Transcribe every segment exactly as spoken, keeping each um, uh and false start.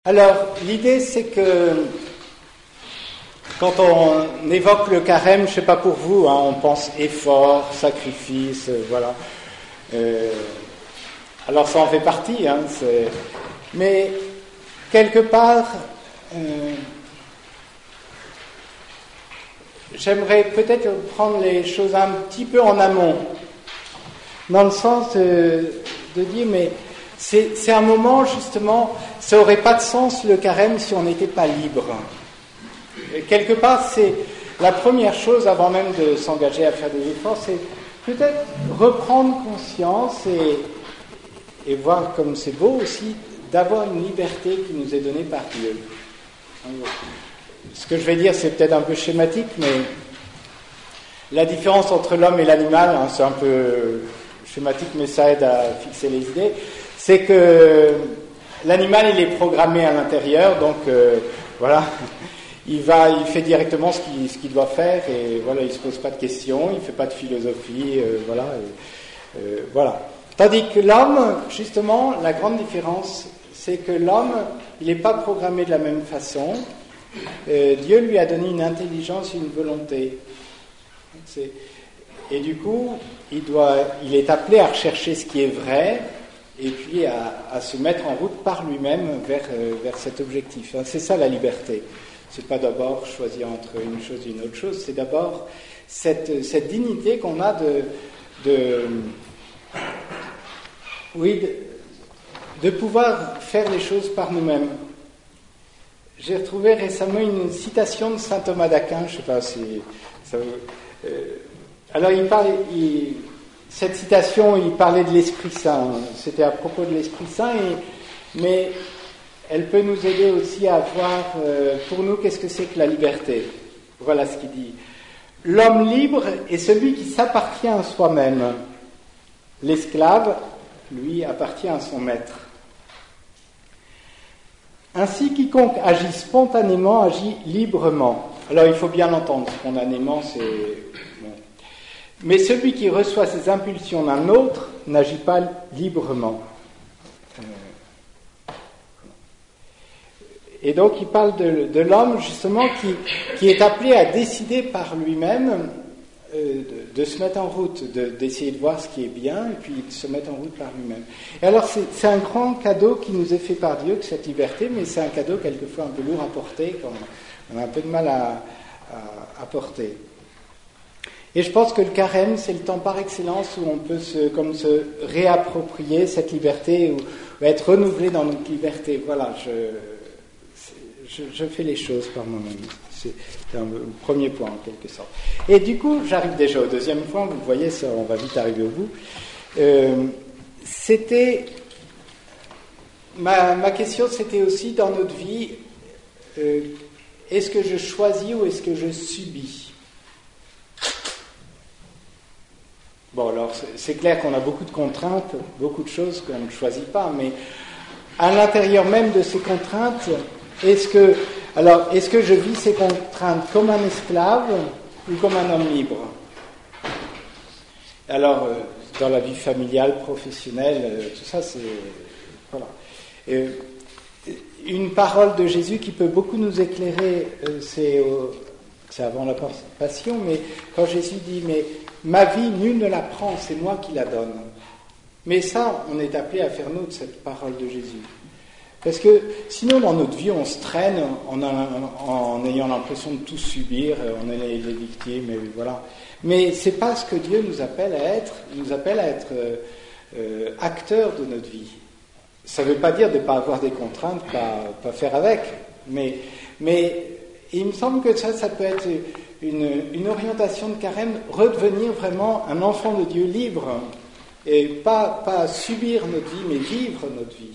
Alors, l'idée, c'est que quand on évoque le carême, je ne sais pas pour vous, hein, on pense effort, sacrifice, euh, voilà. Euh, alors, ça en fait partie, hein, c'est... mais quelque part, euh, j'aimerais peut-être prendre les choses un petit peu en amont, dans le sens de, de dire, mais c'est, c'est un moment, justement, ça n'aurait pas de sens le carême si on n'était pas libre. Et quelque part, c'est la première chose, avant même de s'engager à faire des efforts, c'est peut-être reprendre conscience et, et voir comme c'est beau aussi, d'avoir une liberté qui nous est donnée par Dieu. Ce que je vais dire, c'est peut-être un peu schématique, mais la différence entre l'homme et l'animal, hein, c'est un peu schématique, mais ça aide à fixer les idées, c'est que l'animal, il est programmé à l'intérieur, donc euh, voilà, il va, il fait directement ce qu'il, ce qu'il doit faire, et voilà, il ne se pose pas de questions, il ne fait pas de philosophie, euh, voilà, et, euh, voilà. Tandis que l'homme, justement, la grande différence, c'est que l'homme, il n'est pas programmé de la même façon. Euh, Dieu lui a donné une intelligence et une volonté. C'est, et du coup, il, doit, il est appelé à rechercher ce qui est vrai, et puis à, à se mettre en route par lui-même vers, euh, vers cet objectif. C'est ça la liberté. C'est pas d'abord choisir entre une chose et une autre chose, c'est d'abord cette, cette dignité qu'on a de, de oui, de, de pouvoir faire les choses par nous-mêmes. J'ai retrouvé récemment une citation de saint Thomas d'Aquin, je ne sais pas si ça vous... Euh, alors il parle, il, cette citation, il parlait de l'Esprit Saint, c'était à propos de l'Esprit Saint, et, mais elle peut nous aider aussi à voir euh, pour nous qu'est-ce que c'est que la liberté. Voilà ce qu'il dit. L'homme libre est celui qui s'appartient à soi-même. L'esclave, lui, appartient à son maître. Ainsi, quiconque agit spontanément agit librement. Alors, il faut bien l'entendre, spontanément, c'est... Bon. Mais celui qui reçoit ses impulsions d'un autre n'agit pas librement. Euh... Et donc, il parle de, de l'homme, justement, qui, qui est appelé à décider par lui-même euh, de, de se mettre en route, de, d'essayer de voir ce qui est bien, et puis de se mettre en route par lui-même. Et alors, c'est, c'est un grand cadeau qui nous est fait par Dieu, que cette liberté, mais c'est un cadeau quelquefois un peu lourd à porter, quand on a un peu de mal à, à, à porter. Et je pense que le carême, c'est le temps par excellence où on peut se, comme se réapproprier cette liberté, ou, ou être renouvelé dans notre liberté. Voilà, je, je, je fais les choses par moi-même. C'est un, le premier point, en quelque sorte. Et du coup, j'arrive déjà au deuxième point. Vous voyez, ça, on va vite arriver au bout. Euh, c'était... Ma, ma question, c'était aussi, dans notre vie, euh, est-ce que je choisis ou est-ce que je subis ? Bon, alors, c'est, c'est clair qu'on a beaucoup de contraintes, beaucoup de choses qu'on ne choisit pas, mais à l'intérieur même de ces contraintes, est-ce que... Alors, est-ce que je vis ces contraintes comme un esclave ou comme un homme libre ? Alors, euh, dans la vie familiale, professionnelle, euh, tout ça, c'est... Voilà. Euh, une parole de Jésus qui peut beaucoup nous éclairer, euh, c'est, euh, c'est avant la Passion, mais quand Jésus dit « mais ma vie, nul ne la prend, c'est moi qui la donne ». Mais ça, on est appelé à faire nôtre cette parole de Jésus. Parce que sinon, dans notre vie, on se traîne en, en, en ayant l'impression de tout subir, on est les, les victimes, et voilà. Mais c'est pas ce que Dieu nous appelle à être. Il nous appelle à être euh, euh, acteurs de notre vie. Ça ne veut pas dire de ne pas avoir des contraintes, pas, pas faire avec. Mais, mais il me semble que ça, ça peut être une, une orientation de carême, redevenir vraiment un enfant de Dieu libre. Et pas, pas subir notre vie, mais vivre notre vie.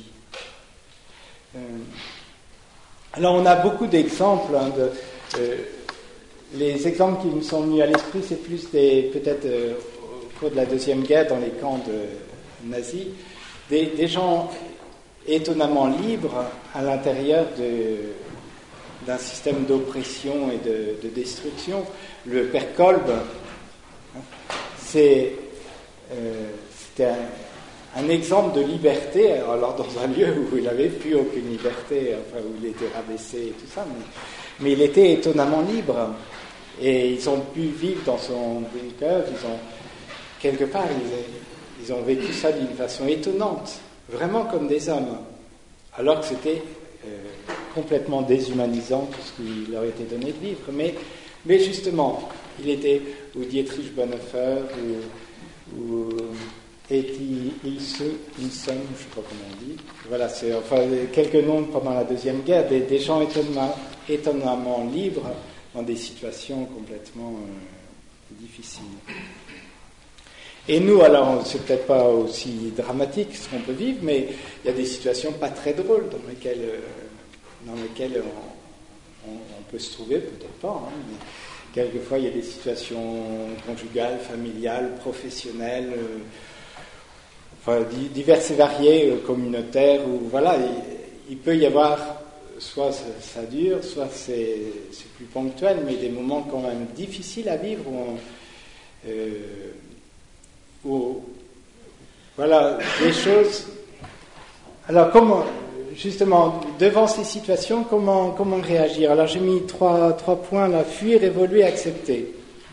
Alors on a beaucoup d'exemples, hein, de, euh, les exemples qui me sont venus à l'esprit, c'est plus des, peut-être euh, au cours de la Deuxième Guerre dans les camps de nazis, des, des gens étonnamment libres à l'intérieur de, d'un système d'oppression et de, de destruction. Le père Kolb, hein, c'est, euh, c'était un, un exemple de liberté, alors dans un lieu où il n'avait plus aucune liberté, enfin où il était rabaissé et tout ça, mais, mais il était étonnamment libre. Et ils ont pu vivre dans son bunker, ils ont, quelque part, ils, ils ont vécu ça d'une façon étonnante, vraiment comme des hommes, alors que c'était euh, complètement déshumanisant tout ce qui leur était donné de vivre. Mais, mais justement, il était, ou Dietrich Bonhoeffer, ou, ou Eti Ilse, Ilsen, je ne sais pas comment on dit, voilà, c'est enfin quelques noms pendant la Deuxième Guerre, des, des gens étonnamment, étonnamment libres dans des situations complètement euh, difficiles. Et nous, alors, c'est peut-être pas aussi dramatique ce qu'on peut vivre, mais il y a des situations pas très drôles dans lesquelles, euh, dans lesquelles on, on, on peut se trouver, peut-être pas, hein, mais quelquefois il y a des situations conjugales, familiales, professionnelles, euh, enfin, diverses et variées, euh, communautaires, où voilà, il, il peut y avoir, soit ça, ça dure, soit c'est, c'est plus ponctuel, mais des moments quand même difficiles à vivre, où, on, euh, où voilà, des choses. Alors comment, justement, devant ces situations, comment, comment réagir? Alors j'ai mis trois, trois points là: fuir, évoluer, accepter.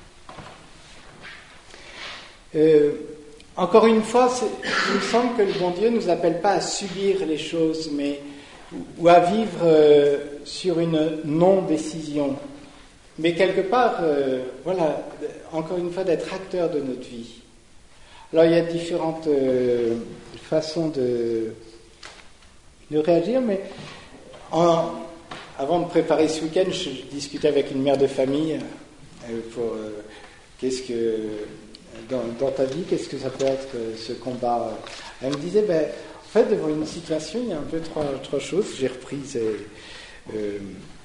Euh, encore une fois, c'est, il me semble que le bon Dieu ne nous appelle pas à subir les choses, mais ou à vivre euh, sur une non-décision. Mais quelque part, euh, voilà, encore une fois, d'être acteur de notre vie. Alors il y a différentes euh, façons de, de réagir, mais en, avant de préparer ce week-end, je, je discutais avec une mère de famille euh, pour euh, qu'est-ce que dans, dans ta vie, qu'est-ce que ça peut être euh, ce combat. Elle me disait, ben, en fait, devant une situation, il y a un peu trois, trois choses. J'ai repris. Euh,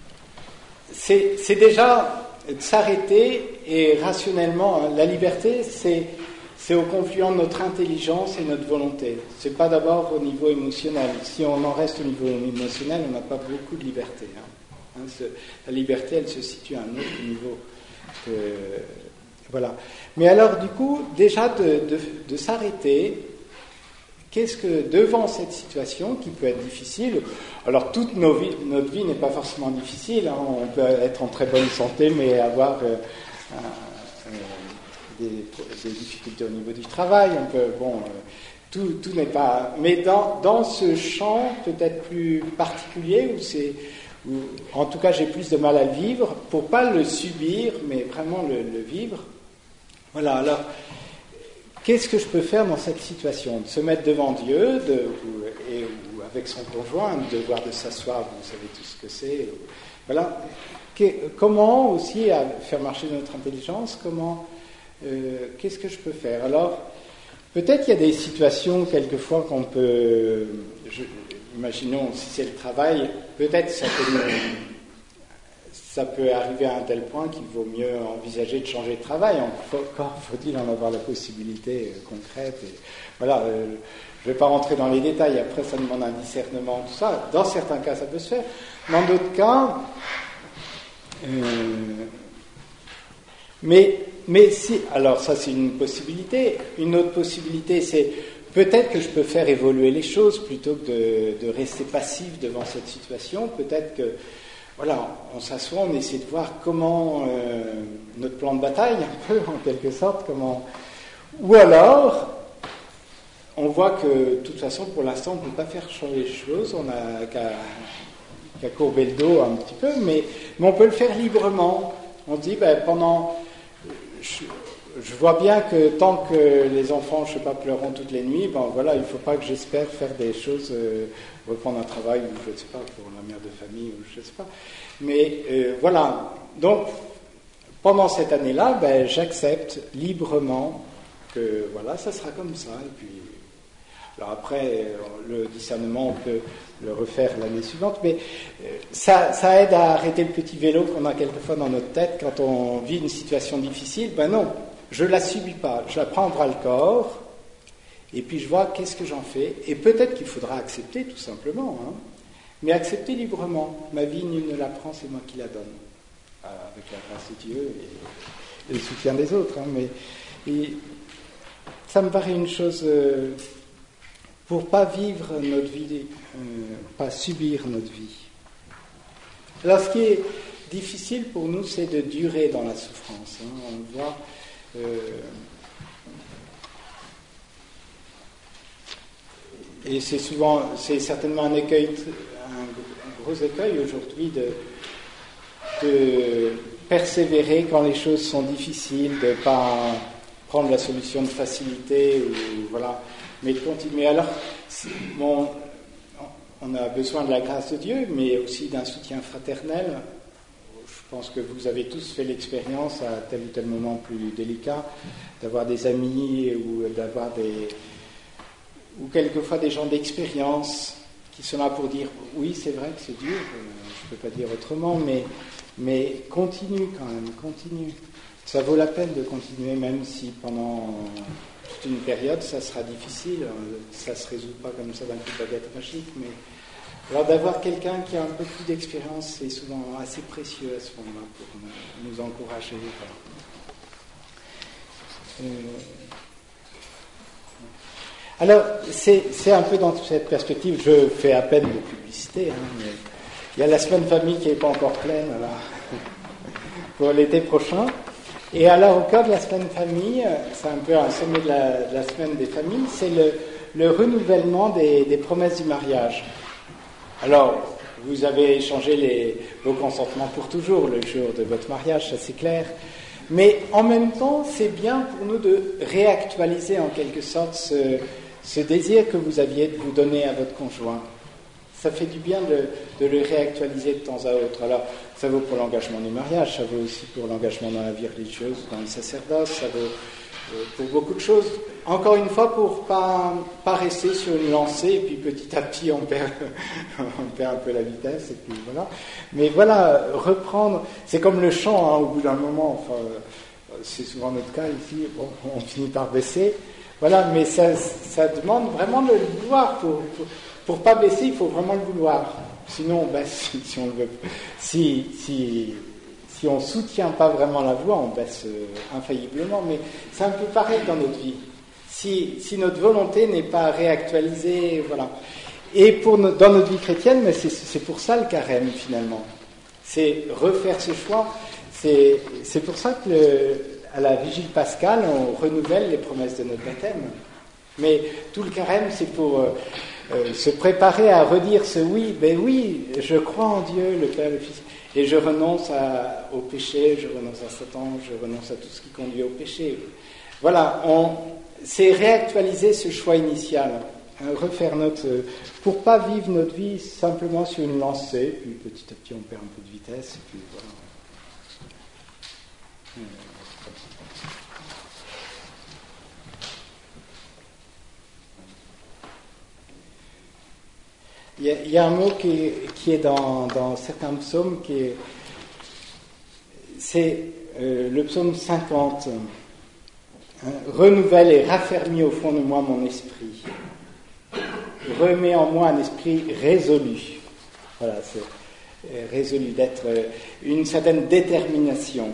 c'est, c'est déjà de s'arrêter et rationnellement. Hein, la liberté, c'est, c'est au confluent de notre intelligence et notre volonté. C'est pas d'abord au niveau émotionnel. Si on en reste au niveau émotionnel, on n'a pas beaucoup de liberté. Hein. Hein, ce, la liberté, elle se situe à un autre niveau. Que, voilà. Mais alors, du coup, déjà de, de, de s'arrêter. Qu'est-ce que, devant cette situation qui peut être difficile, alors toute nos vies, notre vie n'est pas forcément difficile, hein, on peut être en très bonne santé, mais avoir euh, euh, des, des difficultés au niveau du travail, on peut, bon, euh, tout, tout n'est pas... Mais dans, dans ce champ peut-être plus particulier, où c'est, où, en tout cas j'ai plus de mal à le vivre, pour pas le subir, mais vraiment le, le vivre, voilà, alors... Qu'est-ce que je peux faire dans cette situation? De se mettre devant Dieu, de, ou, et, ou avec son conjoint, le devoir de s'asseoir, vous savez tout ce que c'est. Voilà. Que, comment aussi à faire marcher notre intelligence? Comment, euh, qu'est-ce que je peux faire? Alors, peut-être qu'il y a des situations quelquefois qu'on peut, je, imaginons si c'est le travail, peut-être ça peut nous, ça peut arriver à un tel point qu'il vaut mieux envisager de changer de travail. Encore faut-il en avoir la possibilité euh, concrète. Et, voilà, euh, je ne vais pas rentrer dans les détails, après ça demande un discernement, tout ça. Dans certains cas, ça peut se faire. Dans d'autres cas, euh, mais, mais si, alors ça c'est une possibilité. Une autre possibilité, c'est peut-être que je peux faire évoluer les choses plutôt que de, de rester passif devant cette situation. Peut-être que voilà, on s'assoit, on essaie de voir comment euh, notre plan de bataille, un peu en quelque sorte, comment. Ou alors, on voit que de toute façon, pour l'instant, on ne peut pas faire changer les choses, on n'a qu'à, qu'à courber le dos un petit peu, mais, mais on peut le faire librement. On se dit, ben, pendant. Je, je vois bien que tant que les enfants, je ne sais pas, pleureront toutes les nuits, ben voilà, il ne faut pas que j'espère faire des choses, euh, reprendre un travail, ou je ne sais pas, pour la mère de famille, ou je ne sais pas. Mais euh, voilà, donc, pendant cette année-là, ben, j'accepte librement que, voilà, ça sera comme ça, et puis, alors après, le discernement, on peut le refaire l'année suivante, mais euh, ça, ça aide à arrêter le petit vélo qu'on a quelquefois dans notre tête quand on vit une situation difficile. Ben non, je ne la subis pas, je la prends en bras le corps, et puis je vois qu'est-ce que j'en fais, et peut-être qu'il faudra accepter tout simplement, hein, mais accepter librement. Ma vie, nul ne la prend, c'est moi qui la donne, avec la grâce de Dieu et, et le soutien des autres. Hein, mais et, ça me paraît une chose euh, pour pas vivre notre vie, euh, pas subir notre vie. Alors, ce qui est difficile pour nous, c'est de durer dans la souffrance. Hein. On le voit. Euh, et c'est souvent, c'est certainement un écueil, un gros écueil aujourd'hui de, de persévérer quand les choses sont difficiles, de ne pas prendre la solution de facilité, ou, voilà, mais de continuer. Alors, bon, on a besoin de la grâce de Dieu, mais aussi d'un soutien fraternel. Je pense que vous avez tous fait l'expérience à tel ou tel moment plus délicat, d'avoir des amis ou d'avoir des... ou quelquefois des gens d'expérience qui sont là pour dire « oui, c'est vrai que c'est dur, je ne peux pas dire autrement, mais, mais continue quand même, continue. Ça vaut la peine de continuer, même si pendant toute une période, ça sera difficile, ça ne se résout pas comme ça d'un coup de baguette magique, mais... » Alors d'avoir quelqu'un qui a un peu plus d'expérience, c'est souvent assez précieux à ce moment-là pour nous encourager. Euh... Alors, c'est, c'est un peu dans cette perspective, je fais à peine de publicité, hein, mais il y a la semaine famille qui n'est pas encore pleine alors, pour l'été prochain. Et alors, au cœur de la semaine famille, c'est un peu un sommet de la, de la semaine des familles, c'est le, le renouvellement des, des promesses du mariage. Alors, vous avez échangé les, vos consentements pour toujours le jour de votre mariage, ça c'est clair. Mais en même temps, c'est bien pour nous de réactualiser en quelque sorte ce, ce désir que vous aviez de vous donner à votre conjoint. Ça fait du bien de, de le réactualiser de temps à autre. Alors, ça vaut pour l'engagement du mariage, ça vaut aussi pour l'engagement dans la vie religieuse, dans le sacerdoce, ça vaut pour beaucoup de choses. Encore une fois, pour pas, pas rester sur une lancée, et puis petit à petit, on perd, on perd un peu la vitesse, et puis voilà. Mais voilà, reprendre, c'est comme le chant, hein, au bout d'un moment, enfin, c'est souvent notre cas ici, bon, on finit par baisser. Voilà, mais ça, ça demande vraiment de le vouloir. Pour, pour, pour pas baisser, il faut vraiment le vouloir. Sinon, on baisse, si, si on le veut. Si, si, Si on ne soutient pas vraiment la voix, on baisse euh, infailliblement, mais c'est un peu pareil dans notre vie. Si, si notre volonté n'est pas réactualisée, voilà. Et pour no- dans notre vie chrétienne, mais c'est, c'est pour ça le carême finalement. C'est refaire ce choix. C'est, c'est pour ça que le, à la vigile pascale, on renouvelle les promesses de notre baptême. Mais tout le carême, c'est pour euh, euh, se préparer à redire ce oui. Ben oui, je crois en Dieu, le Père, le Fils. Et je renonce à, au péché, je renonce à Satan, je renonce à tout ce qui conduit au péché. Voilà, on, c'est réactualiser ce choix initial, hein, refaire notre... pour pas vivre notre vie simplement sur une lancée, puis petit à petit on perd un peu de vitesse, et puis voilà. Il y, a, il y a un mot qui est, qui est dans, dans certains psaumes, qui est, c'est euh, le psaume cinquante. Hein, renouvelle et raffermis au fond de moi mon esprit. Remets en moi un esprit résolu. Voilà, c'est euh, résolu, d'être euh, une certaine détermination.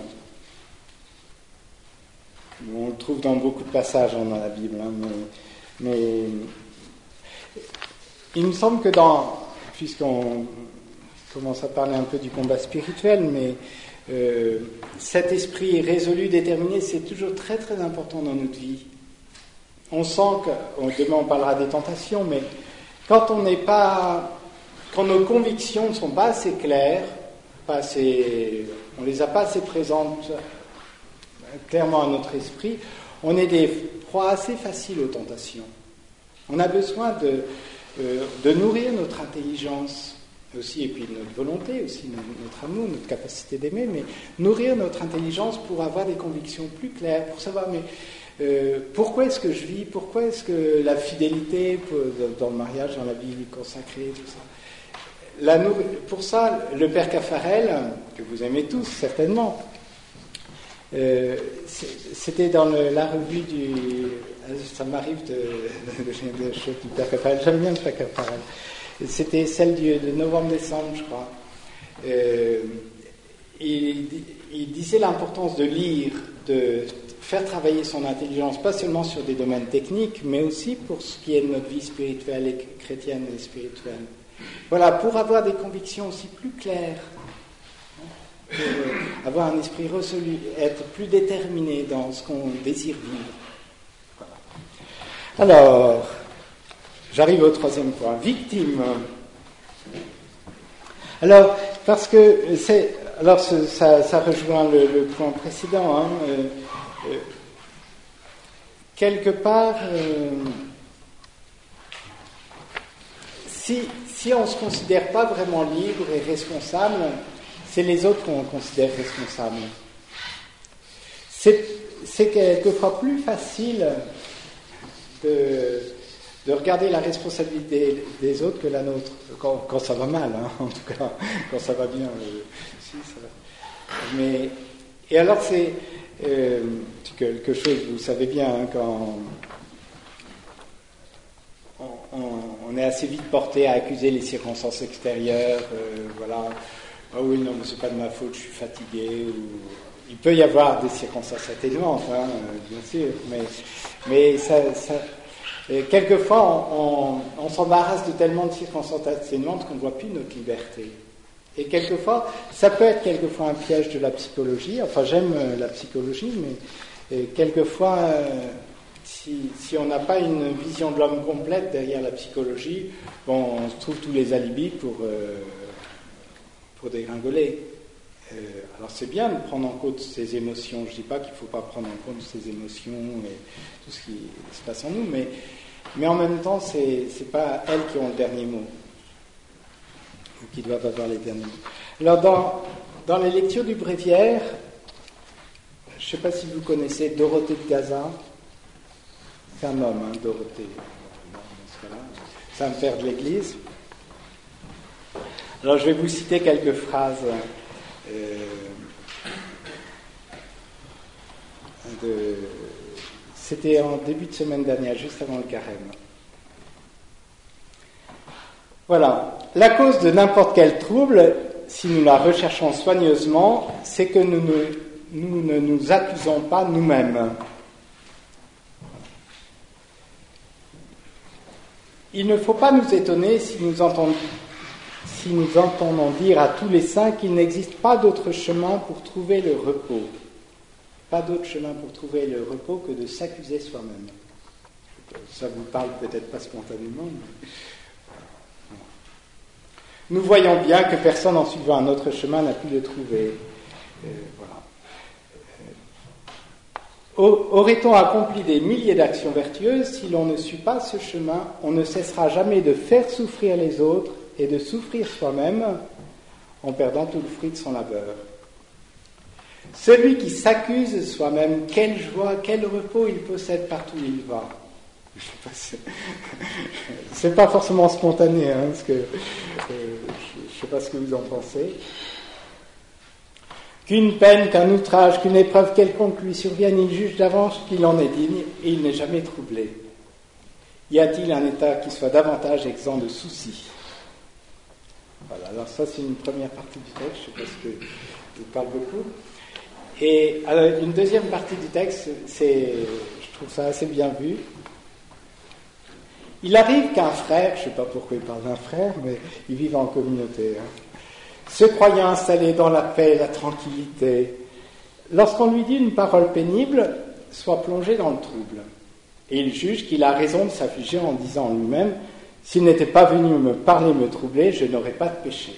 On le trouve dans beaucoup de passages hein, dans la Bible, hein, mais... mais il me semble que dans, puisqu'on commence à parler un peu du combat spirituel, mais euh, cet esprit résolu, déterminé, c'est toujours très très important dans notre vie. On sent que, demain on parlera des tentations, mais quand on n'est pas, quand nos convictions ne sont pas assez claires, pas assez, on les a pas assez présentes clairement à notre esprit, on est des proies assez faciles aux tentations. On a besoin de Euh, de nourrir notre intelligence aussi, et puis notre volonté aussi, notre amour, notre capacité d'aimer, mais nourrir notre intelligence pour avoir des convictions plus claires, pour savoir mais euh, pourquoi est-ce que je vis, pourquoi est-ce que la fidélité pour, dans le mariage, dans la vie consacrée, tout ça. La, pour ça, le Père Caffarel, que vous aimez tous certainement, euh, c'était dans le, la revue du... Ça m'arrive de, de, de, de choses du Père Caffarel. J'aime bien le Père Caffarel. C'était celle du, de novembre-décembre, je crois. Euh, il, il disait l'importance de lire, de faire travailler son intelligence, pas seulement sur des domaines techniques, mais aussi pour ce qui est de notre vie spirituelle et chrétienne et spirituelle. Voilà, pour avoir des convictions aussi plus claires, pour euh, avoir un esprit résolu, être plus déterminé dans ce qu'on désire vivre. Voilà. Alors, j'arrive au troisième point, victime. Alors, parce que c'est, alors ça, ça rejoint le, le point précédent. Hein, euh, euh, quelque part, euh, si, si on ne se considère pas vraiment libre et responsable, c'est les autres qu'on considère responsables. C'est, c'est quelquefois plus facile de, de regarder la responsabilité des autres que la nôtre, quand, quand ça va mal, hein, en tout cas, quand ça va bien, euh, si, ça va. Mais, et alors c'est, euh, c'est quelque chose, vous savez bien, hein, quand on, on, on est assez vite porté à accuser les circonstances extérieures, euh, voilà, ah oui, non, mais c'est pas de ma faute, je suis fatigué, ou... il peut y avoir des circonstances atténuantes, hein, bien sûr, mais, mais ça... ça Et quelquefois, on, on, on s'embarrasse de tellement de circonstances atténuantes qu'on ne voit plus notre liberté. Et quelquefois, ça peut être quelquefois un piège de la psychologie. Enfin, j'aime la psychologie, mais et quelquefois, euh, si, si on n'a pas une vision de l'homme complète derrière la psychologie, bon, on se trouve tous les alibis pour, euh, pour dégringoler. Euh, alors c'est bien de prendre en compte ses émotions. Je ne dis pas qu'il ne faut pas prendre en compte ses émotions et tout ce qui se passe en nous, mais, mais en même temps, ce n'est pas elles qui ont le dernier mot, ou qui doivent avoir les derniers mots. Alors dans, dans les lectures du bréviaire, je ne sais pas si vous connaissez Dorothée de Gaza. C'est un homme, hein, Dorothée. C'est un père de l'Église. Alors je vais vous citer quelques phrases. Euh, de, c'était en début de semaine dernière, juste avant le carême. Voilà. La cause de n'importe quel trouble, si nous la recherchons soigneusement, c'est que nous ne nous, ne nous accusons pas nous-mêmes. Il ne faut pas nous étonner si nous entendons Si nous entendons dire à tous les saints qu'il n'existe pas d'autre chemin pour trouver le repos, pas d'autre chemin pour trouver le repos que de s'accuser soi-même. Ça vous parle peut-être pas spontanément, mais... Nous voyons bien que personne en suivant un autre chemin n'a pu le trouver. Euh, voilà. Euh, aurait-on accompli des milliers d'actions vertueuses si l'on ne suit pas ce chemin, on ne cessera jamais de faire souffrir les autres et de souffrir soi-même en perdant tout le fruit de son labeur. Celui qui s'accuse soi-même, quelle joie, quel repos il possède partout où il va. Je sais pas, c'est, c'est pas forcément spontané, hein, parce que euh, je ne sais pas ce que vous en pensez. Qu'une peine, qu'un outrage, qu'une épreuve quelconque lui survienne, il juge d'avance qu'il en est digne et il n'est jamais troublé. Y a-t-il un état qui soit davantage exempt de soucis ? Voilà, alors ça c'est une première partie du texte, je ne sais pas si je vous parle beaucoup. Et alors, une deuxième partie du texte, c'est, je trouve ça assez bien vu. Il arrive qu'un frère, je ne sais pas pourquoi il parle d'un frère, mais ils vivent en communauté, hein, se croyant installé dans la paix et la tranquillité, lorsqu'on lui dit une parole pénible, soit plongé dans le trouble. Et il juge qu'il a raison de s'affliger en disant en lui-même: s'il n'était pas venu me parler, me troubler, je n'aurais pas de péché.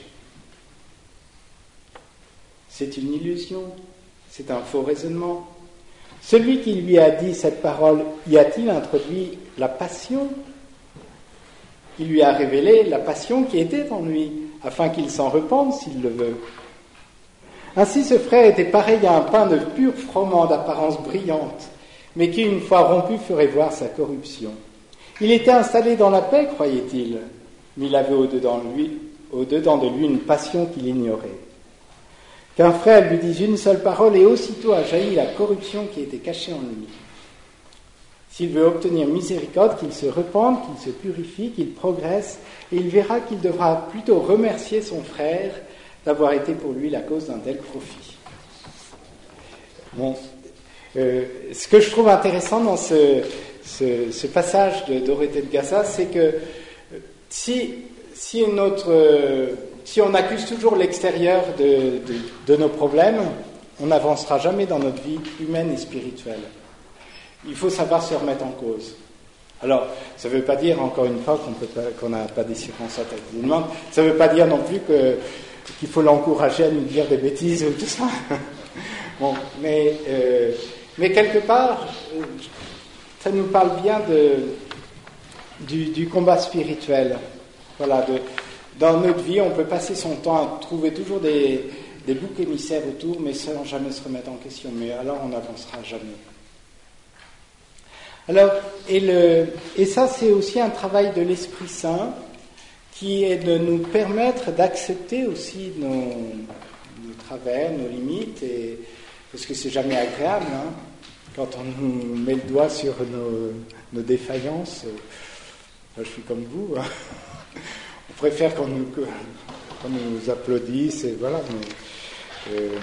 C'est une illusion, c'est un faux raisonnement. Celui qui lui a dit cette parole, y a-t-il introduit la passion ? Il lui a révélé la passion qui était en lui, afin qu'il s'en repente s'il le veut. Ainsi ce frère était pareil à un pain de pur froment d'apparence brillante, mais qui une fois rompu ferait voir sa corruption. Il était installé dans la paix, croyait-il, mais il avait au-dedans de lui, au-dedans de lui une passion qu'il ignorait. Qu'un frère lui dise une seule parole et aussitôt a jailli la corruption qui était cachée en lui. S'il veut obtenir miséricorde, qu'il se repente, qu'il se purifie, qu'il progresse, et il verra qu'il devra plutôt remercier son frère d'avoir été pour lui la cause d'un tel profit. Bon. Euh, ce que je trouve intéressant dans ce, ce, ce passage de Dorothée de Gaza, c'est que si, si, notre, euh, si on accuse toujours l'extérieur de, de, de nos problèmes, on n'avancera jamais dans notre vie humaine et spirituelle. Il faut savoir se remettre en cause. Alors, ça ne veut pas dire, encore une fois, qu'on peut pas, qu'on n'a pas des circonstances à ça ne veut pas dire non plus que, qu'il faut l'encourager à nous dire des bêtises ou tout ça. Bon, mais, euh, mais quelque part, ça nous parle bien de, du, du combat spirituel. Voilà, de, dans notre vie, on peut passer son temps à trouver toujours des, des boucs émissaires autour, mais sans jamais se remettre en question. Mais alors, on n'avancera jamais. Alors, et, le, et ça, c'est aussi un travail de l'Esprit Saint qui est de nous permettre d'accepter aussi nos, nos travers, nos limites, et, parce que c'est jamais agréable, hein, quand on nous met le doigt sur nos, nos défaillances. Enfin, je suis comme vous, hein. On préfère qu'on nous, qu'on nous applaudisse, et voilà. Mais, euh,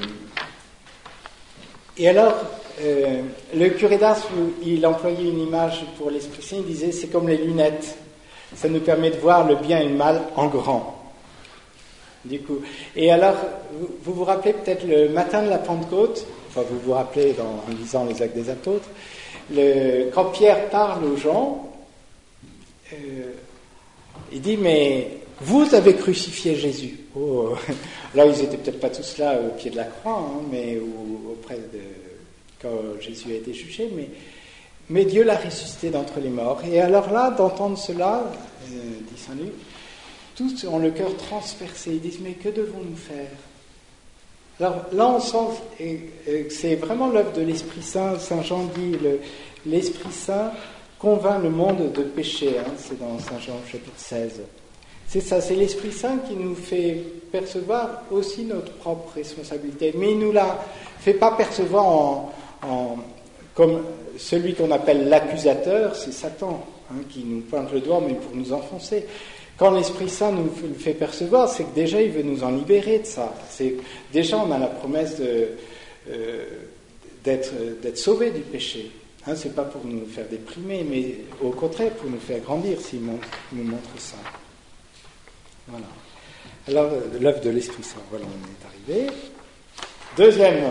et alors, euh, le curé d'Ars, il employait une image pour l'Esprit Saint, il disait, c'est comme les lunettes, ça nous permet de voir le bien et le mal en grand. Du coup, et alors, vous vous, vous rappelez peut-être le matin de la Pentecôte, enfin vous vous rappelez dans, en lisant les Actes des Apôtres, le, quand Pierre parle aux gens, euh, il dit, mais vous avez crucifié Jésus. Oh. Là, ils n'étaient peut-être pas tous là au pied de la croix, hein, mais ou, auprès de... quand Jésus a été jugé, mais, mais Dieu l'a ressuscité d'entre les morts. Et alors là, d'entendre cela, euh, dit Saint Luc, tous ont le cœur transpercé. Ils disent, mais que devons-nous faire? Alors là, on sent que c'est vraiment l'œuvre de l'Esprit Saint. Saint Jean dit, le, l'Esprit Saint convainc le monde de péché. Hein, c'est dans Saint Jean chapitre seize. C'est ça, c'est l'Esprit Saint qui nous fait percevoir aussi notre propre responsabilité. Mais il ne nous la fait pas percevoir en... En, comme celui qu'on appelle l'accusateur, c'est Satan, hein, qui nous pointe le doigt, mais pour nous enfoncer. Quand l'Esprit Saint nous le fait percevoir, c'est que déjà il veut nous en libérer de ça. C'est, déjà on a la promesse de, euh, d'être, d'être sauvé du péché. Hein, c'est pas pour nous faire déprimer, mais au contraire pour nous faire grandir s'il montre, nous montre ça. Voilà. Alors l'œuvre de l'Esprit Saint, voilà, on est arrivé. Deuxième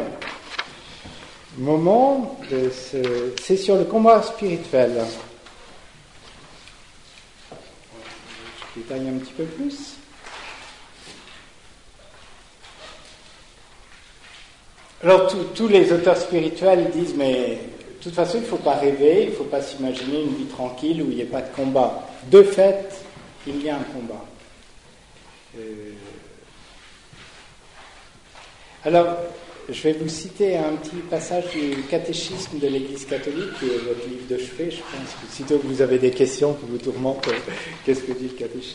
moment, de ce, c'est sur le combat spirituel. Je détaille un petit peu plus. Alors, tous les auteurs spirituels disent, mais de toute façon, il ne faut pas rêver, il ne faut pas s'imaginer une vie tranquille où il n'y ait pas de combat. De fait, il y a un combat. Euh... Alors, je vais vous citer un petit passage du catéchisme de l'Église catholique, qui est votre livre de chevet, je pense. Que sitôt que vous avez des questions qui vous tourmentent, qu'est-ce que dit le catéchisme?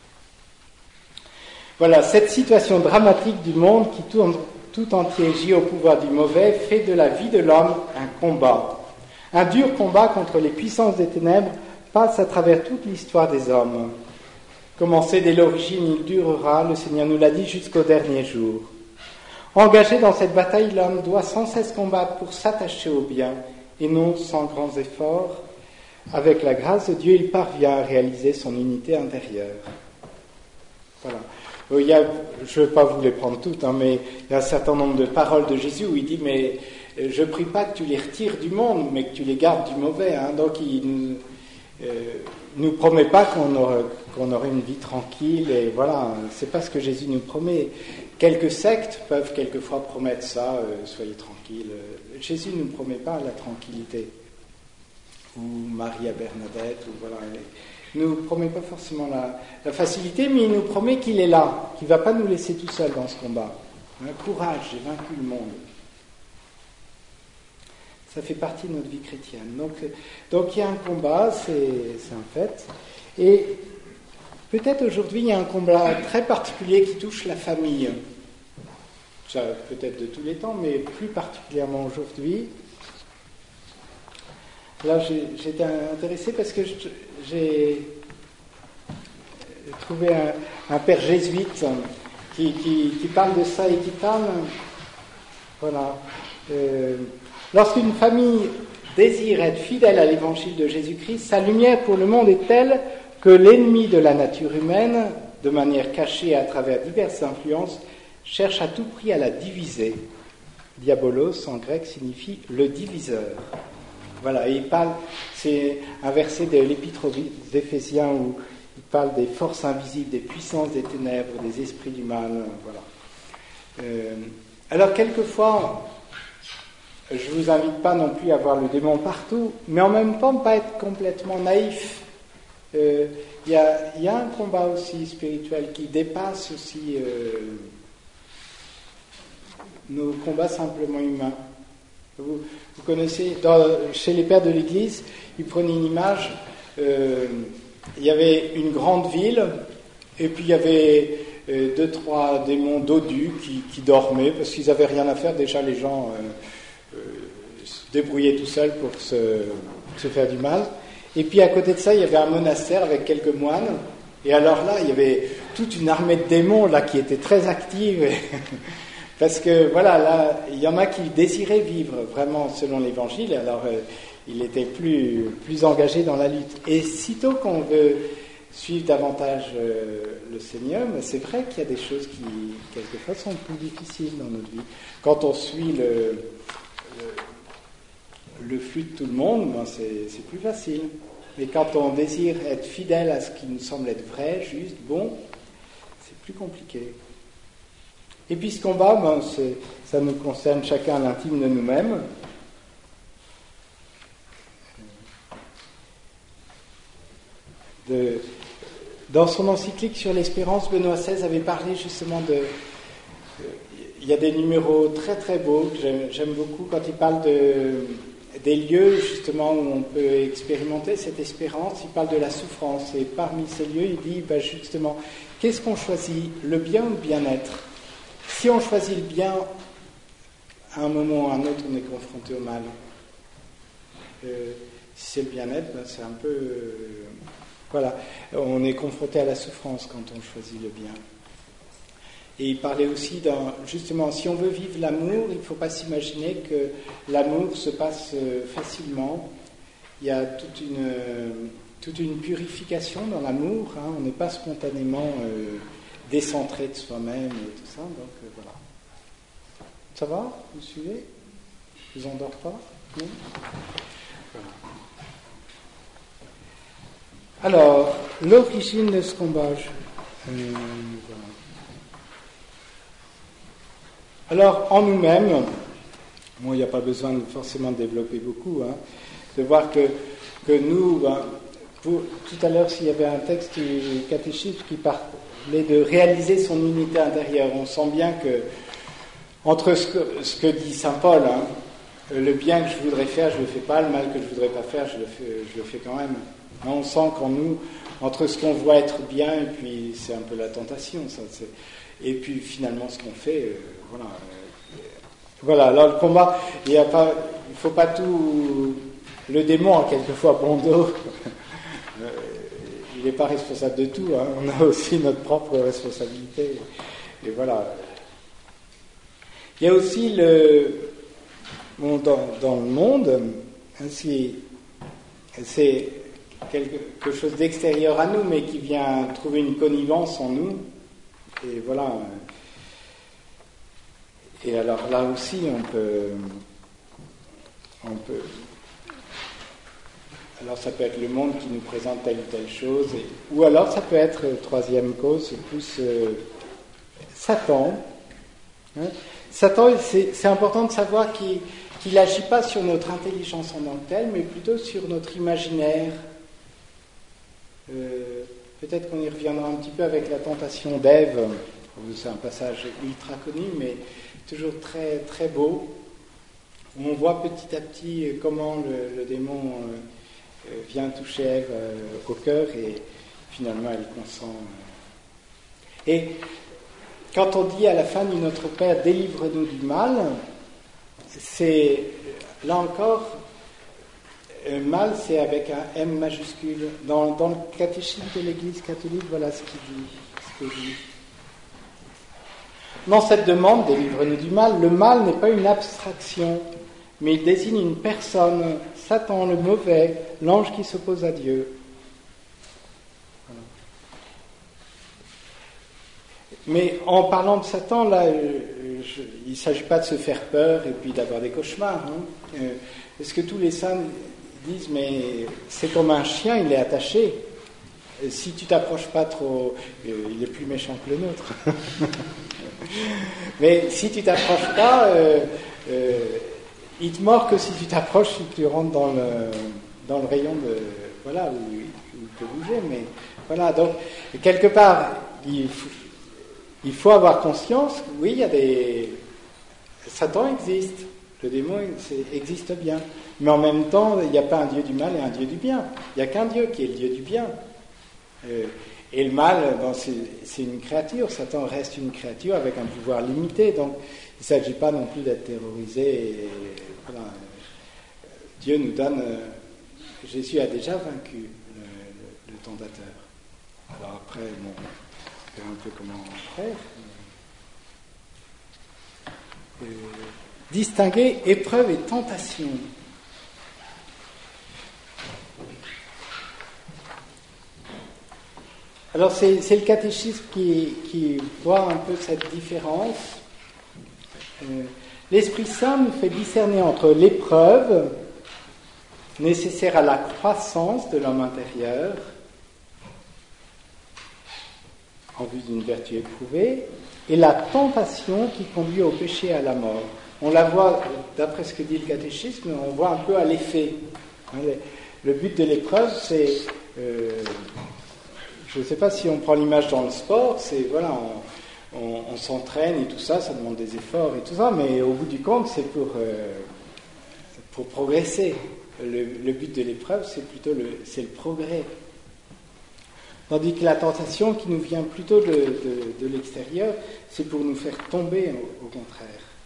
Voilà, cette situation dramatique du monde qui tout, tout entier gît au pouvoir du mauvais fait de la vie de l'homme un combat. Un dur combat contre les puissances des ténèbres passe à travers toute l'histoire des hommes. Commencé dès l'origine, il durera, le Seigneur nous l'a dit, jusqu'au dernier jour. Engagé dans cette bataille, l'homme doit sans cesse combattre pour s'attacher au bien, et non sans grands efforts. Avec la grâce de Dieu, il parvient à réaliser son unité intérieure. Voilà. Il y a, je ne vais pas vous les prendre toutes, hein, mais il y a un certain nombre de paroles de Jésus où il dit, mais je ne prie pas que tu les retires du monde, mais que tu les gardes du mauvais. Hein. Donc il ne euh, nous promet pas qu'on aurait, qu'on aurait une vie tranquille, et voilà, c'est pas ce que Jésus nous promet. Quelques sectes peuvent quelquefois promettre ça, euh, soyez tranquilles. Jésus ne nous promet pas la tranquillité. Ou Maria Bernadette, ou voilà. Il ne nous promet pas forcément la, la facilité, mais il nous promet qu'il est là, qu'il ne va pas nous laisser tout seuls dans ce combat. Un courage, j'ai vaincu le monde. Ça fait partie de notre vie chrétienne. Donc, donc il y a un combat, c'est, c'est un fait. Et peut-être aujourd'hui, il y a un combat très particulier qui touche la famille. Ça peut-être de tous les temps, mais plus particulièrement aujourd'hui. Là, j'ai, j'étais intéressé parce que je, j'ai trouvé un, un père jésuite qui, qui, qui parle de ça et qui parle, voilà, euh, Lorsqu'une famille désire être fidèle à l'évangile de Jésus-Christ, sa lumière pour le monde est telle que l'ennemi de la nature humaine, de manière cachée à travers diverses influences, cherche à tout prix à la diviser. Diabolos en grec signifie le diviseur. Voilà, et il parle, c'est un verset de l'Épître aux Éphésiens où il parle des forces invisibles, des puissances des ténèbres, des esprits du mal. Voilà. Euh, alors quelquefois, je ne vous invite pas non plus à voir le démon partout, mais en même temps pas être complètement naïf. Il euh, y, y a un combat aussi spirituel qui dépasse aussi euh, nos combats simplement humains. Vous, vous connaissez, dans, chez les pères de l'Église, ils prenaient une image, euh, il y avait une grande ville, et puis il y avait euh, deux, trois démons dodus qui, qui dormaient, parce qu'ils n'avaient rien à faire. Déjà, les gens euh, euh, se débrouillaient tout seuls pour se, se faire du mal. Et puis à côté de ça, il y avait un monastère avec quelques moines, et alors là, il y avait toute une armée de démons là qui était très active. Parce que, voilà, là, il y en a qui désiraient vivre vraiment selon l'Évangile, alors euh, il était plus, plus engagé dans la lutte. Et sitôt qu'on veut suivre davantage euh, le Seigneur, mais c'est vrai qu'il y a des choses qui, quelquefois, sont plus difficiles dans notre vie. Quand on suit le, le, le flux de tout le monde, ben c'est, c'est plus facile. Mais quand on désire être fidèle à ce qui nous semble être vrai, juste, bon, c'est plus compliqué. Et puis ce combat, ben, c'est, ça nous concerne chacun à l'intime de nous-mêmes. De, dans son encyclique sur l'espérance, Benoît seize avait parlé justement de... Il y a des numéros très très beaux que j'aime, j'aime beaucoup quand il parle de, des lieux justement où on peut expérimenter cette espérance. Il parle de la souffrance et parmi ces lieux, il dit ben, justement, qu'est-ce qu'on choisit, le bien ou le bien-être? Si on choisit le bien, à un moment ou à un autre, on est confronté au mal. Euh, si c'est le bien-être, ben c'est un peu... Euh, voilà, on est confronté à la souffrance quand on choisit le bien. Et il parlait aussi, dans, justement, si on veut vivre l'amour, il ne faut pas s'imaginer que l'amour se passe euh, facilement. Il y a toute une, euh, toute une purification dans l'amour. Hein, on n'est pas spontanément... Euh, décentré de soi-même et tout ça, donc euh, voilà. Ça va? Vous suivez? Je vous endors pas? Non? Voilà. Alors, l'origine de ce combat. Je... Euh, voilà. Alors, en nous-mêmes, bon, il n'y a pas besoin de forcément de développer beaucoup, hein, de voir que, que nous, ben, pour, tout à l'heure, s'il y avait un texte du catéchisme qui part mais de réaliser son unité intérieure. On sent bien que, entre ce que, ce que dit saint Paul, hein, le bien que je voudrais faire, je ne le fais pas, le mal que je ne voudrais pas faire, je le fais, je le fais quand même. On sent qu'en nous, entre ce qu'on voit être bien, et puis c'est un peu la tentation, ça, c'est, et puis finalement ce qu'on fait, euh, voilà. Euh, voilà, alors le combat, il ne faut pas tout... Le démon a quelquefois bon dos. euh, Il n'est pas responsable de tout, hein. On a aussi notre propre responsabilité. Et voilà. Il y a aussi le, bon, dans, dans le monde, ainsi, c'est quelque chose d'extérieur à nous, mais qui vient trouver une connivence en nous. Et voilà. Et alors là aussi, on peut, on peut. Alors ça peut être le monde qui nous présente telle ou telle chose, et, ou alors ça peut être, troisième cause, plus euh, Satan. Hein. Satan, c'est, c'est important de savoir qu'il, qu'il n'agit pas sur notre intelligence en tant que telle, mais plutôt sur notre imaginaire. Euh, peut-être qu'on y reviendra un petit peu avec la tentation d'Ève. C'est un passage ultra connu, mais toujours très, très beau, où on voit petit à petit comment le, le démon... Euh, vient toucher Ève euh, au cœur et finalement elle consent. Euh. Et quand on dit à la fin du Notre Père, délivre-nous du mal, c'est là encore, euh, mal c'est avec un M majuscule. Dans, dans le catéchisme de l'Église catholique, voilà ce qu'il dit. Ce que dit. Dans cette demande, délivre-nous du mal, le mal n'est pas une abstraction, mais il désigne une personne, Satan le mauvais, l'ange qui s'oppose à Dieu. Voilà. Mais en parlant de Satan, là, je, il ne s'agit pas de se faire peur et puis d'avoir des cauchemars. Hein. Euh, parce que tous les saints disent, mais c'est comme un chien, il est attaché. Si tu t'approches pas trop, euh, il est plus méchant que le nôtre. Mais si tu t'approches pas, euh, euh, il te mord que si tu t'approches, si tu rentres dans le, dans le rayon de, voilà, où, où il peut bouger. Mais voilà, donc quelque part, il faut, il faut avoir conscience que oui, il y a des, Satan existe, le démon existe bien, mais en même temps, il n'y a pas un Dieu du mal et un Dieu du bien. Il n'y a qu'un Dieu qui est le Dieu du bien. Euh, et le mal, bon, c'est, c'est une créature. Satan reste une créature avec un pouvoir limité. Donc, il ne s'agit pas non plus d'être terrorisé. Et, et, voilà. Dieu nous donne. Euh, Jésus a déjà vaincu le, le, le tentateur. Alors après, bon, on verra un peu comment faire. Euh, distinguer épreuve et tentation. Alors c'est, c'est le catéchisme qui, qui voit un peu cette différence. Euh, L'Esprit Saint nous fait discerner entre l'épreuve nécessaire à la croissance de l'homme intérieur en vue d'une vertu éprouvée et la tentation qui conduit au péché et à la mort. On la voit, d'après ce que dit le catéchisme, on voit un peu à l'effet. Le but de l'épreuve, c'est... Euh, je ne sais pas si on prend l'image dans le sport, c'est voilà, on, on, on s'entraîne et tout ça, ça demande des efforts et tout ça, mais au bout du compte, c'est pour, euh, pour progresser. Le, le but de l'épreuve, c'est plutôt le, c'est le progrès. Tandis que la tentation qui nous vient plutôt de, de, de l'extérieur, c'est pour nous faire tomber au, au contraire.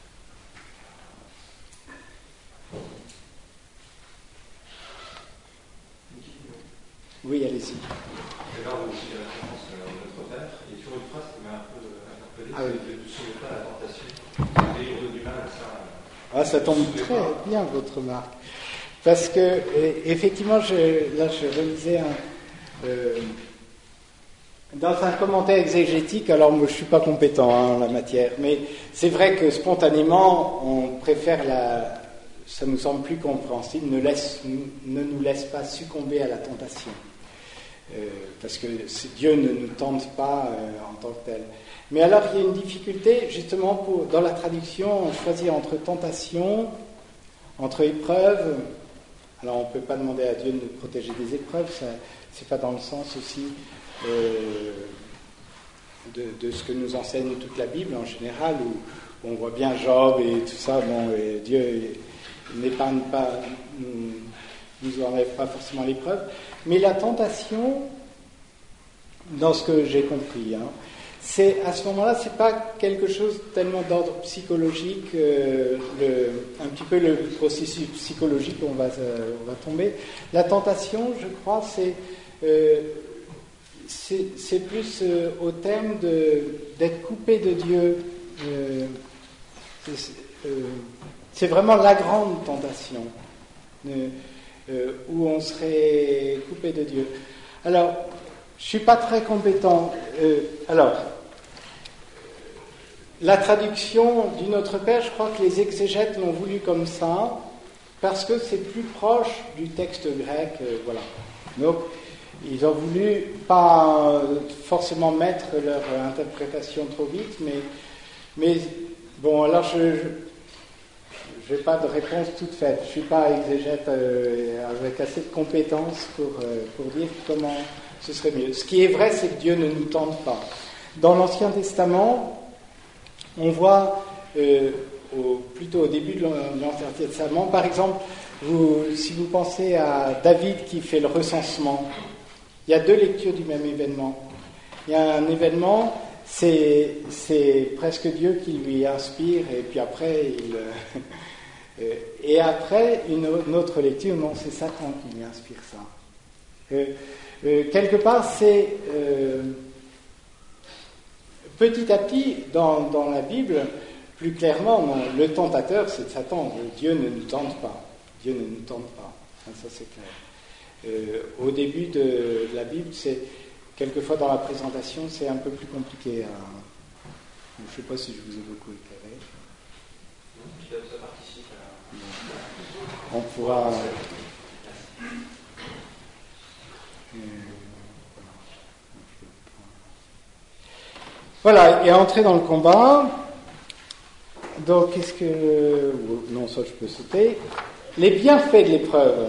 Oui, allez-y. C'est là où aussi la référence à notre Père, et sur une phrase qui m'a un peu interpellé, ah, oui. c'est « ne sauvez pas la tentation, et au du mal à ça ». Ah, ça tombe très pas. bien, votre remarque. Parce que, effectivement, je, là, je relisais un, euh, dans un commentaire exégétique, alors moi, je ne suis pas compétent hein, en la matière, mais c'est vrai que spontanément, on préfère la... ça nous semble plus compréhensible, ne, laisse, ne nous laisse pas succomber à la tentation. Euh, parce que Dieu ne nous tente pas euh, en tant que tel. Mais alors il y a une difficulté justement pour, dans la traduction, on choisit entre tentation, entre épreuve. Alors on ne peut pas demander à Dieu de nous protéger des épreuves, ça, c'est pas dans le sens aussi euh, de, de ce que nous enseigne toute la Bible en général, où, où on voit bien Job et tout ça. Bon, et Dieu n'épargne pas, nous, nous enlève pas forcément l'épreuve. Mais la tentation, dans ce que j'ai compris, hein, c'est à ce moment-là, c'est pas quelque chose tellement d'ordre psychologique, euh, le, un petit peu le processus psychologique où on va, euh, on va tomber. La tentation, je crois, c'est, euh, c'est, c'est plus euh, au thème de, d'être coupé de Dieu. Euh, c'est, euh, c'est vraiment la grande tentation. Euh, Euh, où on serait coupé de Dieu. Alors, je ne suis pas très compétent. Euh, alors, la traduction du Notre Père, je crois que les exégètes l'ont voulu comme ça, parce que c'est plus proche du texte grec, euh, voilà. Donc, ils ont voulu pas forcément mettre leur interprétation trop vite, mais, mais bon, alors je... je Je n'ai pas de réponse toute faite. Je ne suis pas exégète euh, avec assez de compétences pour, euh, pour dire comment ce serait mieux. Ce qui est vrai, c'est que Dieu ne nous tente pas. Dans l'Ancien Testament, on voit, euh, au, plutôt au début de l'Ancien Testament, par exemple, vous, si vous pensez à David qui fait le recensement, il y a deux lectures du même événement. Il y a un événement, c'est, c'est presque Dieu qui lui inspire, et puis après, il... Et après, une autre lecture, non, c'est Satan qui lui inspire ça. Euh, euh, quelque part, c'est euh, petit à petit, dans, dans la Bible, plus clairement, non, le tentateur, c'est Satan. Dieu ne nous tente pas. Dieu ne nous tente pas. Ça, c'est clair. Euh, au début de, de la Bible, c'est quelquefois dans la présentation, c'est un peu plus compliqué. À... Je ne sais pas si je vous ai beaucoup éclairé. Ça participe à... On pourra... Euh, voilà, et entrer dans le combat. Donc, qu'est-ce que... Non, ça, je peux sauter. Les bienfaits de l'épreuve.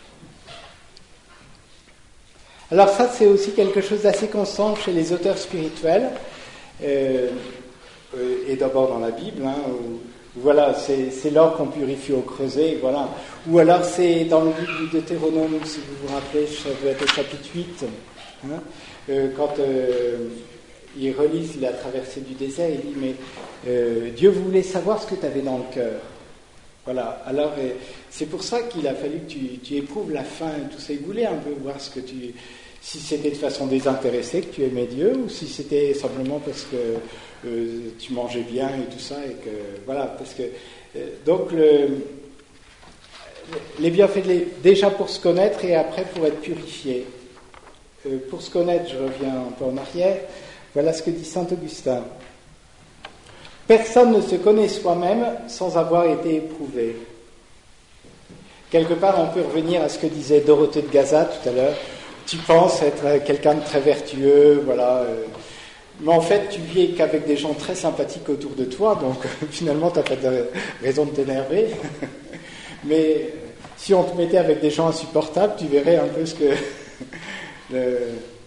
Alors ça, c'est aussi quelque chose d'assez constant chez les auteurs spirituels, euh, euh, et d'abord dans la Bible, hein, où, où, voilà, c'est, c'est l'or qu'on purifie au creuset, voilà. Ou alors c'est dans le livre du Deutéronome, si vous vous rappelez, ça doit être au chapitre huit, hein, euh, quand euh, il relise la traversée du désert, il dit, mais euh, Dieu voulait savoir ce que tu avais dans le cœur. Voilà, alors euh, c'est pour ça qu'il a fallu que tu, tu éprouves la faim et tout ça. Il voulait un peu voir ce que tu, si c'était de façon désintéressée que tu aimais Dieu, ou si c'était simplement parce que euh, tu mangeais bien et tout ça, et que voilà, parce que euh, donc le, les bienfaits de les, déjà pour se connaître et après pour être purifié. Euh, pour se connaître, je reviens un peu en arrière. Voilà ce que dit saint Augustin. Personne ne se connaît soi-même sans avoir été éprouvé. Quelque part, on peut revenir à ce que disait Dorothée de Gaza tout à l'heure. Tu penses être quelqu'un de très vertueux, voilà. Mais en fait, tu vis qu'avec des gens très sympathiques autour de toi, donc finalement, tu n'as pas de raison de t'énerver. Mais si on te mettait avec des gens insupportables, tu verrais un peu ce que... le...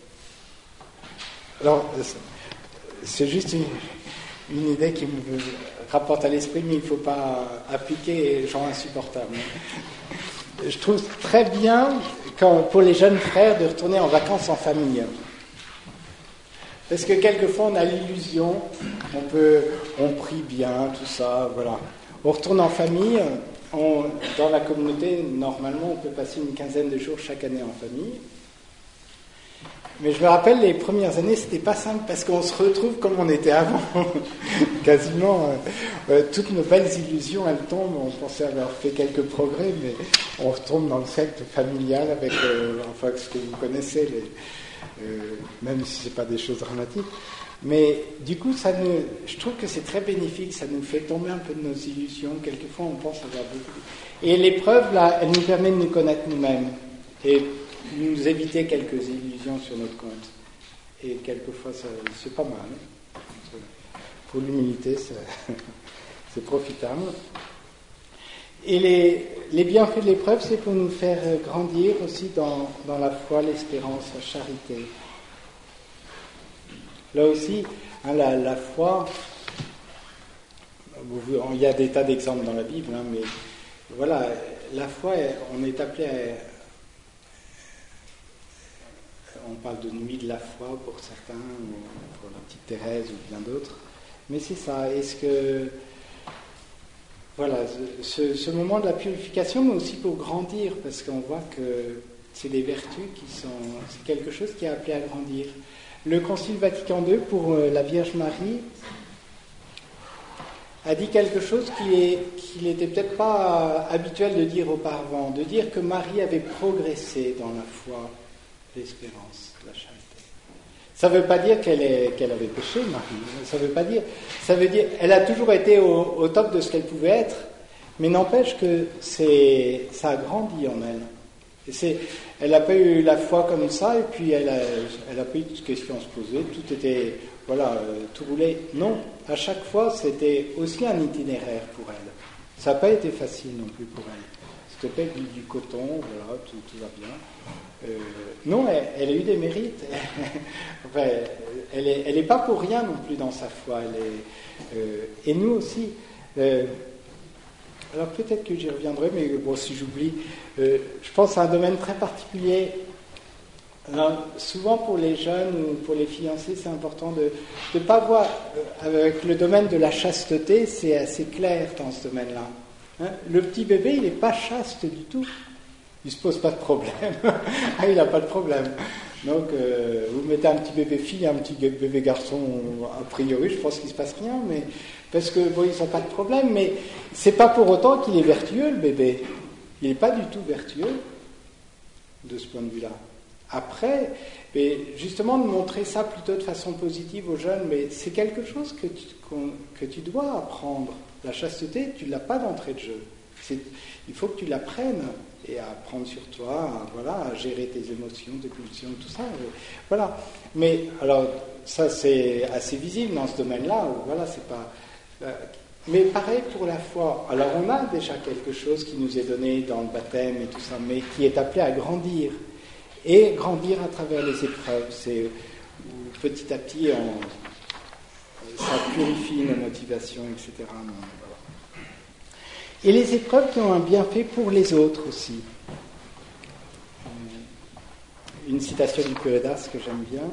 Alors, c'est juste une... une idée qui me rapporte à l'esprit, mais il ne faut pas appliquer les gens insupportables. Je trouve très bien, quand, pour les jeunes frères, de retourner en vacances en famille. Parce que quelquefois, on a l'illusion, on peut, on prie bien, tout ça, voilà. On retourne en famille, on, dans la communauté, normalement, on peut passer une quinzaine de jours chaque année en famille. Mais je me rappelle, les premières années, c'était pas simple parce qu'on se retrouve comme on était avant. Quasiment, euh, euh, toutes nos belles illusions, elles tombent. On pensait avoir fait quelques progrès, mais on retombe dans le secte familial avec, euh, enfin, ce que vous connaissez, les, euh, même si c'est pas des choses dramatiques. Mais du coup, ça nous, je trouve que c'est très bénéfique. Ça nous fait tomber un peu de nos illusions. Quelquefois, on pense avoir beaucoup. Et l'épreuve, là, elle nous permet de nous connaître nous-mêmes. Et nous éviter quelques illusions sur notre compte. Et quelquefois, ça, c'est pas mal. Pour l'humilité, c'est, c'est profitable. Et les, les bienfaits de l'épreuve, c'est pour nous faire grandir aussi dans, dans la foi, l'espérance, la charité. Là aussi, hein, la, la foi, il y a des tas d'exemples dans la Bible, hein, mais voilà, la foi, on est appelé à... On parle de nuit de la foi pour certains, ou pour la petite Thérèse ou bien d'autres. Mais c'est ça. Est-ce que... Voilà, ce, ce moment de la purification, mais aussi pour grandir, parce qu'on voit que c'est des vertus qui sont... C'est quelque chose qui est appelé à grandir. Le Concile Vatican deux, pour la Vierge Marie, a dit quelque chose qui est, qui n'était peut-être pas habituel de dire auparavant, de dire que Marie avait progressé dans la foi, l'espérance, la charité. Ça ne veut pas dire qu'elle, est, qu'elle avait péché, Marie. Ça veut pas dire. Ça veut dire elle a toujours été au, au top de ce qu'elle pouvait être, mais n'empêche que c'est, ça a grandi en elle. Et c'est, elle n'a pas eu la foi comme ça, et puis elle n'a elle a pas eu de questions à se poser. Tout était, voilà, euh, tout roulait. Non, à chaque fois, c'était aussi un itinéraire pour elle. Ça n'a pas été facile non plus pour elle. C'était pas du, du coton, voilà, tout, tout va bien. Euh, non, elle, elle a eu des mérites. Enfin, elle n'est elle est pas pour rien non plus dans sa foi. Elle est, euh, et nous aussi. Euh, alors peut-être que j'y reviendrai, mais bon, si j'oublie, euh, je pense à un domaine très particulier. Alors, souvent pour les jeunes ou pour les fiancés, c'est important de ne pas voir. Euh, avec le domaine de la chasteté, c'est assez clair dans ce domaine-là. Hein, le petit bébé, il n'est pas chaste du tout. il se pose pas de problème. Ah, il n'a pas de problème. Donc, euh, vous mettez un petit bébé fille, un petit bébé garçon, a priori, je pense qu'il se passe rien, mais parce que bon, ils n'ont pas de problème, mais c'est pas pour autant qu'il est vertueux, le bébé. Il n'est pas du tout vertueux de ce point de vue-là. Après, mais justement, de montrer ça plutôt de façon positive aux jeunes, mais c'est quelque chose que tu, que tu dois apprendre. La chasteté, tu ne l'as pas d'entrée de jeu. C'est, il faut que tu l'apprennes et à prendre sur toi, à, voilà, à gérer tes émotions, tes pulsions, tout ça. Et, voilà. Mais alors, ça c'est assez visible dans ce domaine-là. Où, voilà, c'est pas. Euh, mais pareil pour la foi. Alors, on a déjà quelque chose qui nous est donné dans le baptême et tout ça, mais qui est appelé à grandir. Et grandir à travers les épreuves. C'est où, petit à petit, on, ça purifie nos motivations, et cetera. Donc, voilà. Et les épreuves qui ont un bienfait pour les autres aussi. Une citation du Poëdas que j'aime bien.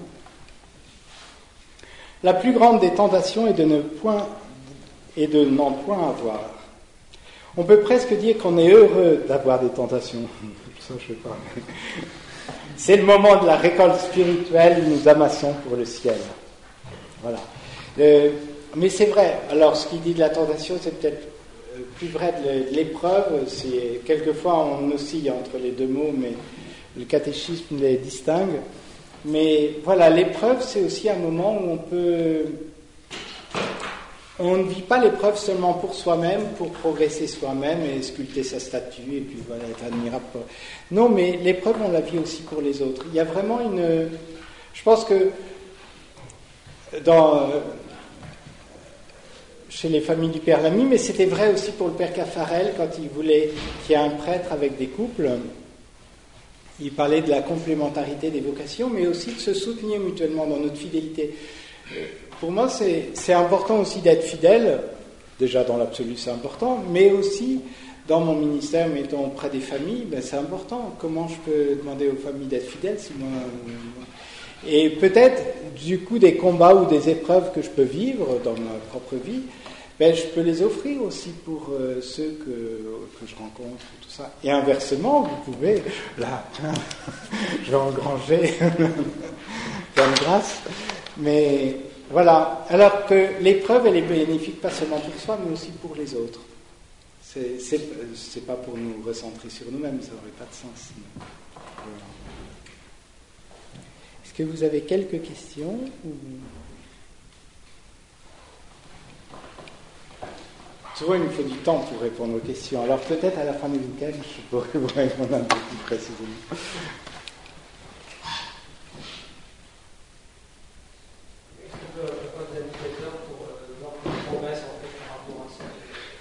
La plus grande des tentations est de ne point et de n'en point avoir. On peut presque dire qu'on est heureux d'avoir des tentations. Ça, je sais pas. C'est le moment de la récolte spirituelle où nous amassons pour le ciel. Voilà. Euh, mais c'est vrai. Alors, ce qu'il dit de la tentation, c'est peut-être plus vrai de l'épreuve. C'est, quelquefois, on oscille entre les deux mots, mais le catéchisme les distingue. Mais voilà, l'épreuve, c'est aussi un moment où on peut... On ne vit pas l'épreuve seulement pour soi-même, pour progresser soi-même et sculpter sa statue et puis voilà, être admirable. Non, mais l'épreuve, on la vit aussi pour les autres. Il y a vraiment une... Je pense que dans... chez les familles du Père Lamy, mais c'était vrai aussi pour le Père Caffarel quand il voulait qu'il y ait un prêtre avec des couples. Il parlait de la complémentarité des vocations, mais aussi de se soutenir mutuellement dans notre fidélité. Pour moi, c'est, c'est important aussi d'être fidèle, déjà dans l'absolu c'est important, mais aussi dans mon ministère, mettons auprès des familles, ben c'est important. Comment je peux demander aux familles d'être fidèles si moi... Et peut-être, du coup, des combats ou des épreuves que je peux vivre dans ma propre vie, ben, je peux les offrir aussi pour euh, ceux que, que je rencontre, tout ça. Et inversement, vous pouvez, là, je vais engranger plein de grâce, mais voilà. Alors que l'épreuve, elle est bénéfique pas seulement pour soi, mais aussi pour les autres. C'est, c'est, c'est pas pour nous recentrer sur nous-mêmes, ça n'aurait pas de sens. Voilà. Est-ce que vous avez quelques questions ou... Souvent, il me faut du temps pour répondre aux questions. Alors peut-être à la fin du week-end, je pourrais vous répondre un peu plus précisément. Est-ce que vous avez pas d'indicateurs pour voir qu'on progresse en fait par rapport à ça?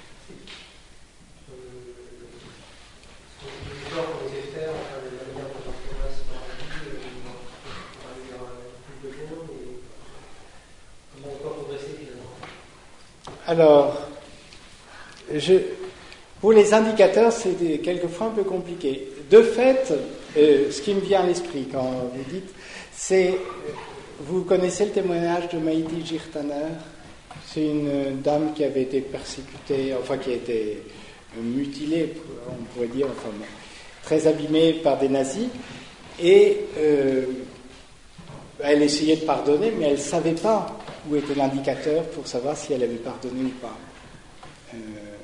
Ce que les efforts qu'on les faire, enfin, la manière dont on progresse dans la vie, pour aller vers plus de choses, et comment on peut progresser finalement? Alors, Je, pour les indicateurs, c'est des, quelquefois un peu compliqué. De fait, euh, ce qui me vient à l'esprit quand vous dites, c'est, vous connaissez le témoignage de Maïti Girtaner. C'est une dame qui avait été persécutée, enfin qui a été mutilée, on pourrait dire, enfin très abîmée par des nazis, et euh, elle essayait de pardonner, mais elle ne savait pas où était l'indicateur pour savoir si elle avait pardonné ou pas. Euh,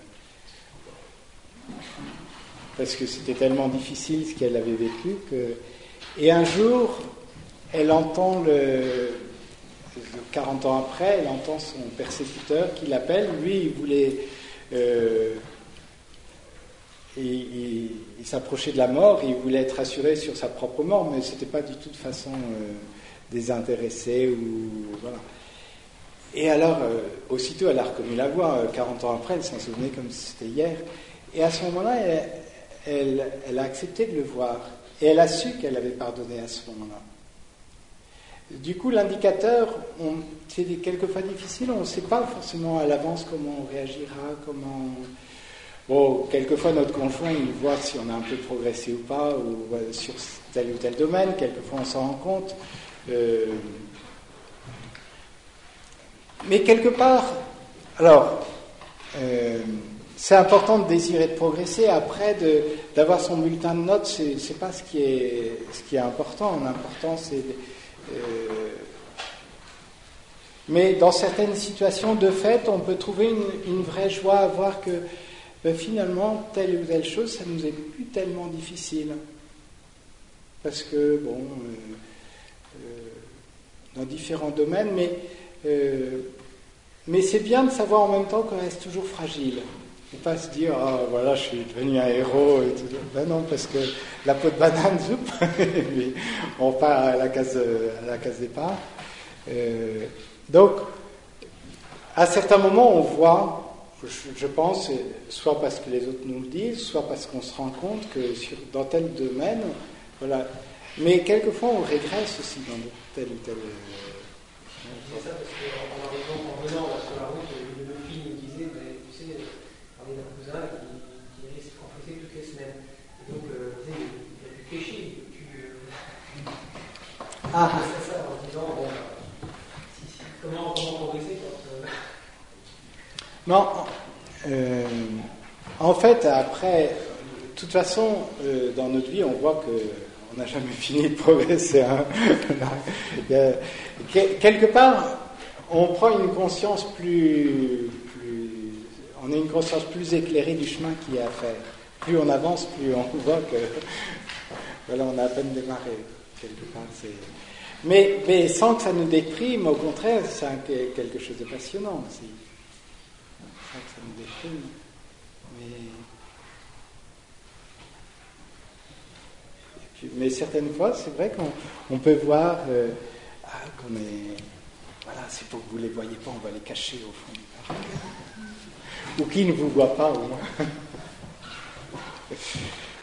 parce que c'était tellement difficile ce qu'elle avait vécu que... Et un jour, elle entend le... quarante ans après, elle entend son persécuteur qui l'appelle. Lui, il voulait... Euh... Il, il, il s'approchait de la mort, il voulait être rassuré sur sa propre mort, mais c'était pas du tout de façon euh, désintéressée ou... Voilà. Et alors, euh, aussitôt, elle a reconnu la voix. Euh, quarante ans après, elle s'en souvenait comme si c'était hier. Et à ce moment-là, elle, elle, elle a accepté de le voir. Et elle a su qu'elle avait pardonné à ce moment-là. Du coup, l'indicateur, on, c'est quelquefois difficile. On ne sait pas forcément à l'avance comment on réagira, comment... Bon, quelquefois, notre conjoint, il voit si on a un peu progressé ou pas, ou euh, sur tel ou tel domaine. Quelquefois, on s'en rend compte. Euh, Mais quelque part, alors, euh, c'est important de désirer de progresser. Après, de, d'avoir son bulletin de notes, c'est, c'est pas ce qui est, ce qui est important. L'important, c'est... Euh, mais dans certaines situations, de fait, on peut trouver une, une vraie joie à voir que ben, finalement, telle ou telle chose, ça nous est plus tellement difficile. Parce que, bon, euh, euh, dans différents domaines, mais, euh, mais c'est bien de savoir en même temps qu'on reste toujours fragile. Et pas se dire, ah oh, voilà, je suis devenu un héros et tout. Ben non, parce que la peau de banane, soupe, on part à la case, à la case départ. Euh, donc, à certains moments, on voit, je, je pense, soit parce que les autres nous le disent, soit parce qu'on se rend compte que sur, dans tel domaine, voilà. Mais quelquefois, on régresse aussi dans tel ou tel. Euh, je disais ça parce qu'en arrivant, en venant là, sur la route, une de nos filles nous disait, mais, tu sais, parlait d'un cousin qui, qui allait se confesser toutes les semaines. Et donc, euh, tu sais, il a pu pécher, il a pu. Euh, ah, c'est ça, en disant, bon, si, si, comment, comment progresser quand. Euh... Non, euh, en fait, après, de toute façon, euh, dans notre vie, on voit que on n'a jamais fini de progresser. Hein. Quelque part, on prend une conscience plus, plus, on a une conscience plus éclairée du chemin qu'il y a à faire. Plus on avance, plus on voit que, voilà, on a à peine démarré. Quelque part, c'est. Mais, mais sans que ça nous déprime, au contraire, c'est un, quelque chose de passionnant aussi. Sans que ça nous déprime. Mais. Mais certaines fois, c'est vrai qu'on on peut voir euh, ah, qu'on est... Voilà, c'est pour que vous ne les voyez pas, on va les cacher au fond du parc. Ou qu'ils ne vous voient pas, au moins.